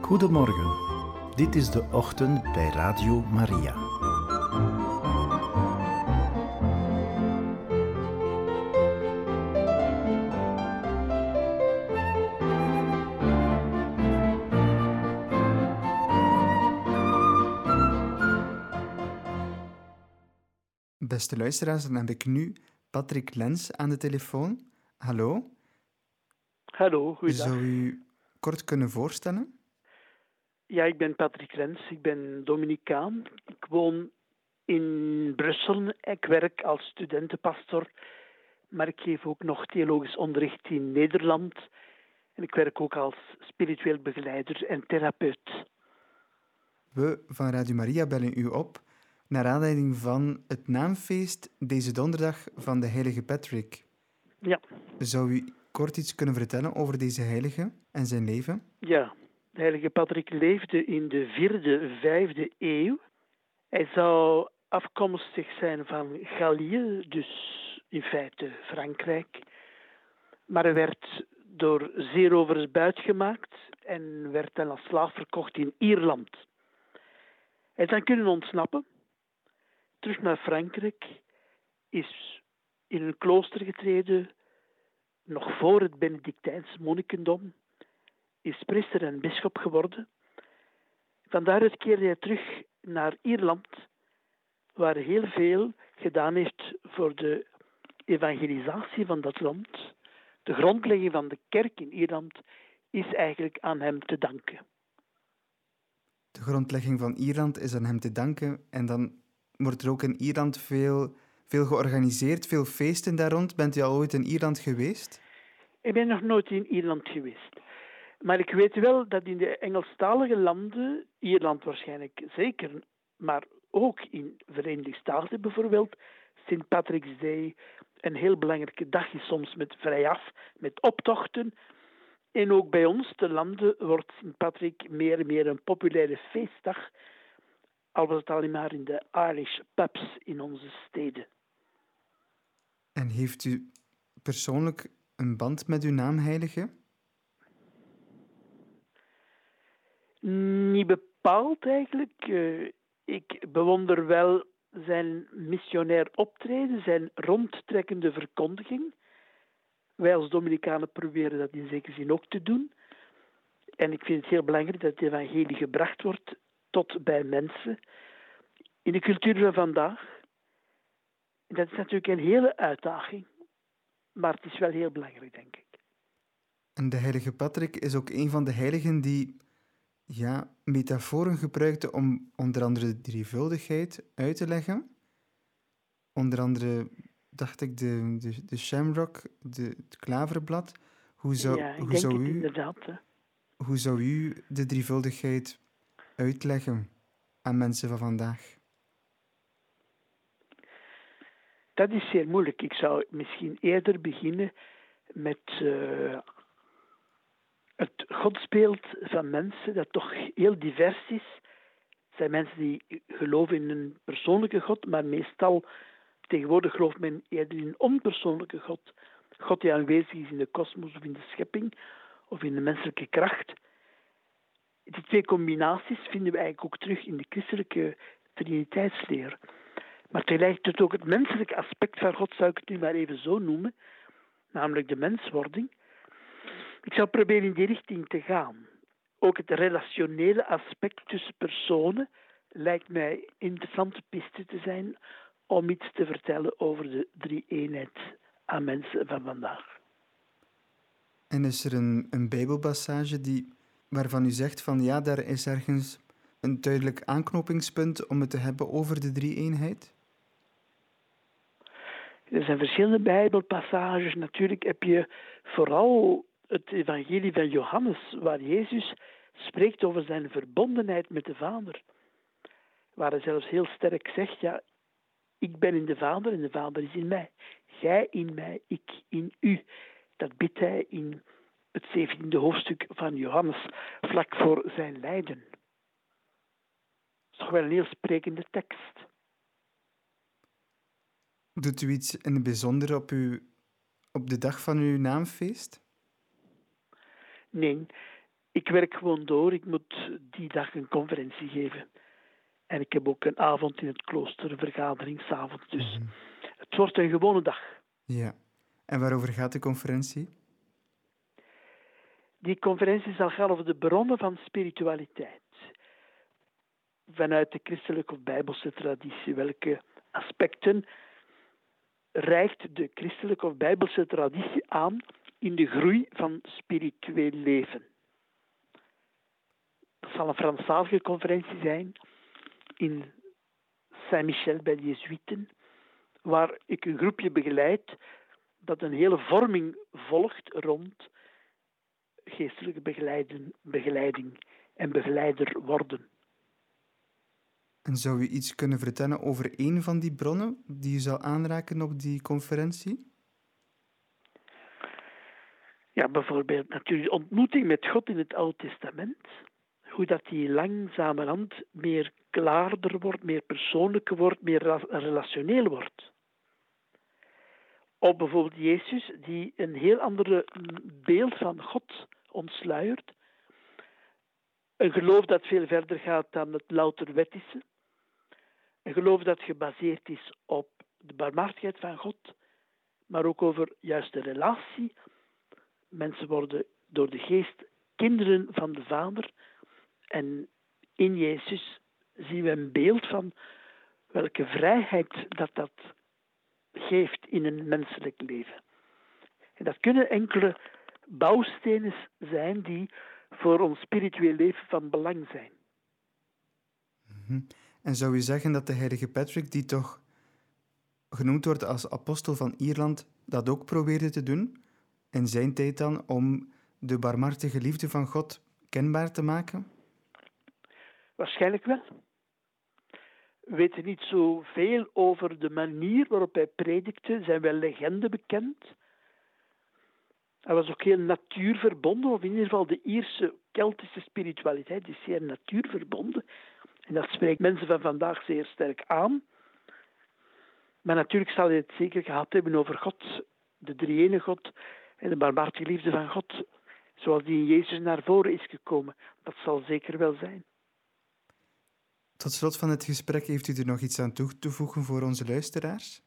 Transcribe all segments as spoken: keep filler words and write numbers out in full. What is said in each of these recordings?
Goedemorgen, dit is de ochtend bij Radio Maria. Beste luisteraars, dan heb ik nu Patrick Lens aan de telefoon. Hallo. Hallo, goeiedag. Zou u kort kunnen voorstellen? Ja, ik ben Patrick Lens, ik ben Dominicaan. Ik woon in Brussel. Ik werk als studentenpastor, maar ik geef ook nog theologisch onderricht in Nederland. En ik werk ook als spiritueel begeleider en therapeut. We van Radio Maria bellen u op naar aanleiding van het naamfeest deze donderdag van de heilige Patrick. Ja. Zou u kort iets kunnen vertellen over deze heilige en zijn leven? Ja, de heilige Patrick leefde in de vierde, vijfde eeuw. Hij zou afkomstig zijn van Gallië, dus in feite Frankrijk. Maar hij werd door zeerovers buitgemaakt en werd dan als slaaf verkocht in Ierland. Hij is dan kunnen ontsnappen, terug naar Frankrijk, is in een klooster getreden, nog voor het Benedictijns monnikendom, is priester en bisschop geworden. Van daaruit keerde hij terug naar Ierland, waar hij heel veel gedaan heeft voor de evangelisatie van dat land. De grondlegging van de kerk in Ierland is eigenlijk aan hem te danken. De grondlegging van Ierland is aan hem te danken en dan wordt er ook in Ierland veel, veel georganiseerd, veel feesten daar rond. Bent u al ooit in Ierland geweest? Ik ben nog nooit in Ierland geweest. Maar ik weet wel dat in de Engelstalige landen, Ierland waarschijnlijk zeker, maar ook in de Verenigde Staten bijvoorbeeld, Saint Patrick's Day een heel belangrijke dag is, soms met vrijaf, met optochten. En ook bij ons, de landen, wordt Saint Patrick meer en meer een populaire feestdag, al was het alleen maar in de Irish pubs in onze steden. En heeft u persoonlijk een band met uw naamheilige? Niet bepaald eigenlijk. Uh, ik bewonder wel zijn missionair optreden, zijn rondtrekkende verkondiging. Wij als Dominicanen proberen dat in zekere zin ook te doen. En ik vind het heel belangrijk dat het evangelie gebracht wordt tot bij mensen. In de cultuur van vandaag, dat is natuurlijk een hele uitdaging. Maar het is wel heel belangrijk, denk ik. En de heilige Patrick is ook een van de heiligen die ja, metaforen gebruikte om onder andere de drievuldigheid uit te leggen. Onder andere, dacht ik, de, de, de shamrock, de, het klaverblad. Hoe zou, ja, ik hoe denk zou het u, inderdaad. Hè. Hoe zou u de drievuldigheid uitleggen aan mensen van vandaag? Dat is zeer moeilijk. Ik zou misschien eerder beginnen met uh, het godsbeeld van mensen dat toch heel divers is. Het zijn mensen die geloven in een persoonlijke God, maar meestal tegenwoordig gelooft men eerder in een onpersoonlijke God. God die aanwezig is in de kosmos of in de schepping of in de menselijke kracht. Die twee combinaties vinden we eigenlijk ook terug in de christelijke triniteitsleer. Maar tegelijkertijd ook het menselijke aspect van God, zou ik het nu maar even zo noemen, namelijk de menswording. Ik zou proberen in die richting te gaan. Ook het relationele aspect tussen personen lijkt mij een interessante piste te zijn om iets te vertellen over de drie-eenheid aan mensen van vandaag. En is er een, een bijbelpassage die, waarvan u zegt van ja, daar is ergens een duidelijk aanknopingspunt om het te hebben over de drie-eenheid? Er zijn verschillende bijbelpassages. Natuurlijk heb je vooral het evangelie van Johannes, waar Jezus spreekt over zijn verbondenheid met de Vader. Waar hij zelfs heel sterk zegt, ja, ik ben in de Vader en de Vader is in mij. Gij in mij, ik in u. Dat bidt hij in het zeventiende hoofdstuk van Johannes, vlak voor zijn lijden. Dat is toch wel een heel sprekende tekst. Doet u iets in het bijzonder op, uw, op de dag van uw naamfeest? Nee, ik werk gewoon door. Ik moet die dag een conferentie geven. En ik heb ook een avond in het klooster, een vergadering s'avonds. Dus Mhm. het wordt een gewone dag. Ja. En waarover gaat de conferentie? Die conferentie zal gaan over de bronnen van spiritualiteit. Vanuit de christelijke of bijbelse traditie. Welke aspecten reikt de christelijke of bijbelse traditie aan in de groei van spiritueel leven? Dat zal een Franstalige conferentie zijn in Saint-Michel bij de Jezuïeten, waar ik een groepje begeleid dat een hele vorming volgt rond geestelijke begeleiding, begeleiding en begeleider worden. En zou u iets kunnen vertellen over één van die bronnen die u zal aanraken op die conferentie? Ja, bijvoorbeeld natuurlijk de ontmoeting met God in het Oude Testament. Hoe dat die langzamerhand meer klaarder wordt, meer persoonlijker wordt, meer relationeel wordt. Of bijvoorbeeld Jezus, die een heel ander beeld van God ontsluiert. Een geloof dat veel verder gaat dan het louter wettische. Een geloof dat gebaseerd is op de barmhartigheid van God, maar ook over juist de relatie. Mensen worden door de geest kinderen van de Vader. En in Jezus zien we een beeld van welke vrijheid dat dat geeft in een menselijk leven. En dat kunnen enkele bouwstenen zijn die voor ons spiritueel leven van belang zijn. Mm-hmm. En zou u zeggen dat de heilige Patrick, die toch genoemd wordt als apostel van Ierland, dat ook probeerde te doen? In zijn tijd dan, om de barmhartige liefde van God kenbaar te maken? Waarschijnlijk wel. We weten niet zoveel over de manier waarop hij predikte. Er zijn wel legenden bekend. Hij was ook heel natuurverbonden, of in ieder geval de Ierse Keltische spiritualiteit is zeer natuurverbonden. En dat spreekt mensen van vandaag zeer sterk aan. Maar natuurlijk zal hij het zeker gehad hebben over God, de drie-ene God en de barmhartige liefde van God, zoals die in Jezus naar voren is gekomen. Dat zal zeker wel zijn. Tot slot van het gesprek, heeft u er nog iets aan toe te voegen voor onze luisteraars?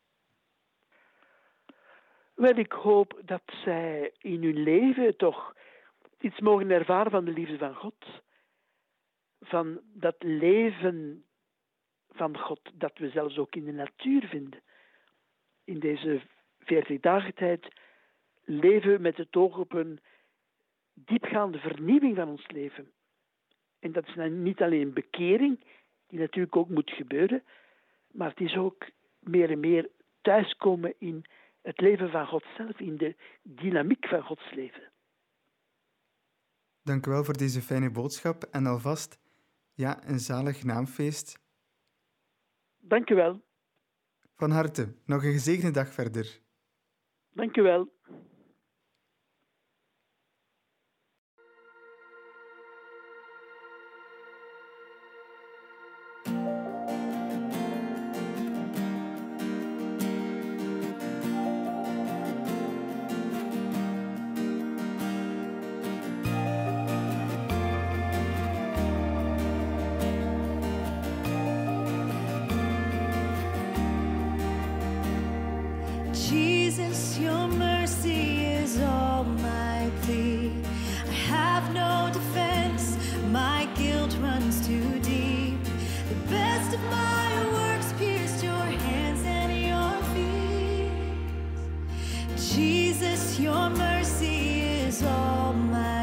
Wel, ik hoop dat zij in hun leven toch iets mogen ervaren van de liefde van God. Van dat leven van God dat we zelfs ook in de natuur vinden. In deze veertig dagen tijd leven we met het oog op een diepgaande vernieuwing van ons leven. En dat is niet alleen bekering, die natuurlijk ook moet gebeuren, maar het is ook meer en meer thuiskomen in het leven van God zelf, in de dynamiek van Gods leven. Dank u wel voor deze fijne boodschap en alvast, ja, een zalig naamfeest. Dank u wel. Van harte, nog een gezegende dag verder. Dank u wel. Jesus, your mercy is all my plea. I have no defense, my guilt runs too deep. The best of my works pierced your hands and your feet. Jesus, your mercy is all my